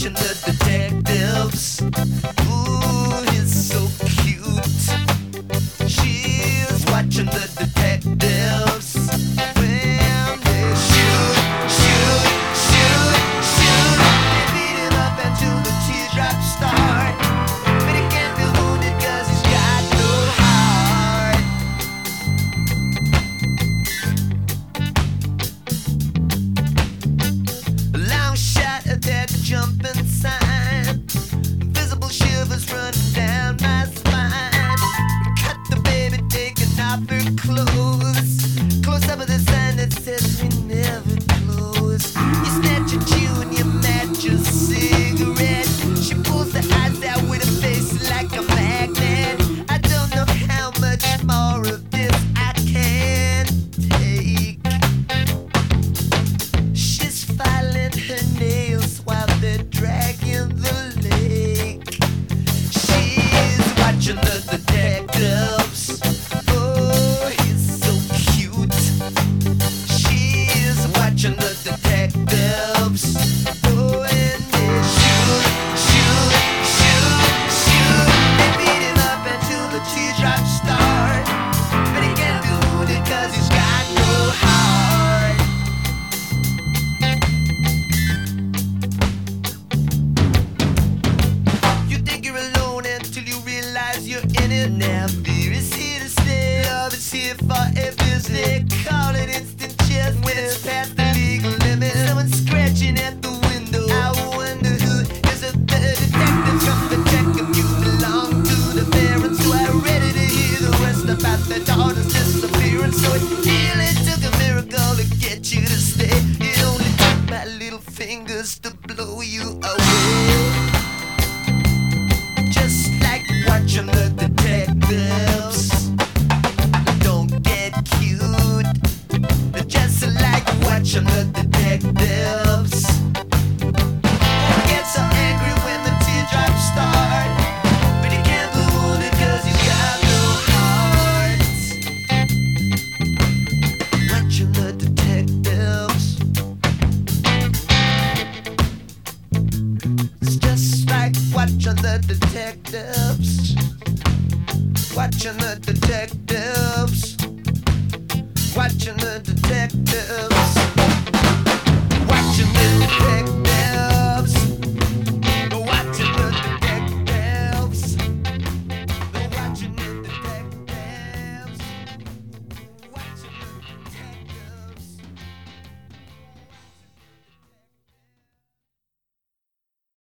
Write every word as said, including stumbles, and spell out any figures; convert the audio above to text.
watching the detectives. Ooh, he's so cute. She's watching the detectives. When they shoot, shoot, shoot, shoot, they beat him up until the teardrops start. But he can't be wounded 'cause he's got no heart. Long shot attack, jumping sign. Invisible shivers running down my spine. Cut the baby taking off her clothes. Close up with a sign that says we never close. You snatch a chew and you match a cigarette. She pulls the eyes out with a face like a magnet. I don't know how much more of this I can take. She's filing her nails while they're dragging the lake. She's watching the detectives. Oh, he's so cute. She's watching the detectives. Oh, and they shoot, shoot, shoot, shoot. They beat him up until the teardrops start. But he can't be wounded 'cause he's got no heart. You think you're alone until you realize you're in it. Now fear is here to stay. Love is here for every day. Call it instant chess when it's past the legal limit. Someone scratching at the window. I wonder who is it. The detective from the check if you belong to the parents who are ready to hear the rest about their daughter's disappearance. So it really took a miracle to get you to stay. It only took my little fingers to blow you